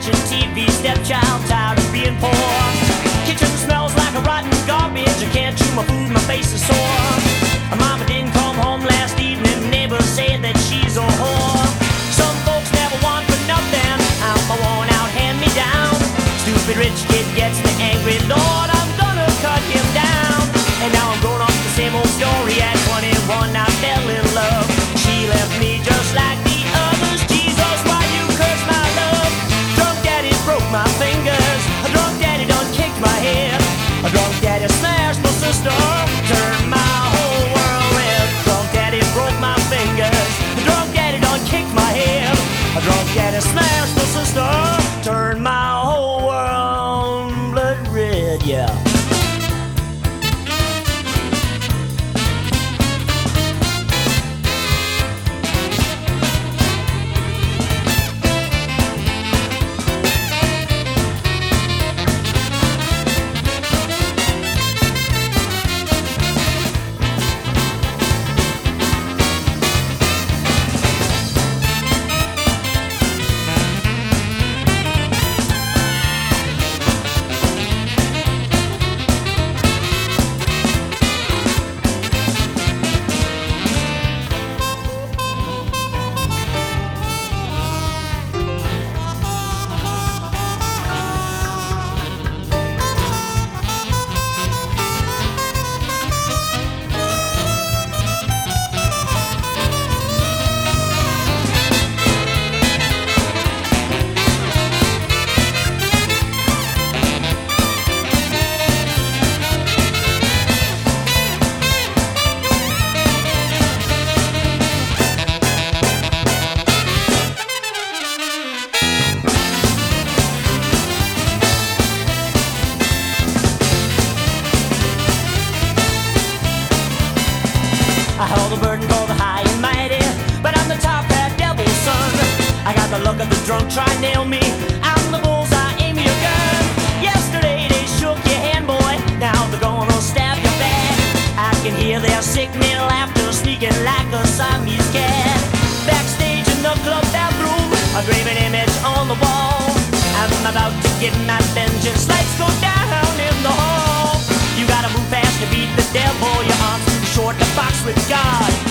watching TV, stepchild, tired of being poor. Kitchen smells like a rotten garbage. I can't chew my food, my face is sore. My mama didn't come home last evening. Neighbors say that she's a whore. Some folks never want for nothing. I'm a worn out hand-me-down. Stupid rich kid gets the angry Lord. I'm gonna cut him down. And now I'm going off the same old story. At 21 I fell in love. She left me just like the others. Jesus, why you curse my love? Drunk daddy broke my fingers. A drunk daddy done kicked my head. A drunk daddy smashed my sister. Turned my whole world red. Drunk daddy broke my fingers. A drunk daddy done kicked my head. A drunk daddy smashed my sister. Turned my whole world blood red, yeah. I hold the burden for the high and mighty, but I'm the top hat devil's son. I got the look of the drunk, try and nail me. I'm the bullseye, aim your gun. Yesterday they shook your hand, boy. Now they're gonna stab your back. I can hear their sick men laughter sneaking like a Siamese cat. Backstage in the club bathroom, a graven image on the wall. I'm about to get my vengeance. Lights go down in the hall. You gotta move fast to beat the devil. Your arms too short to box with God.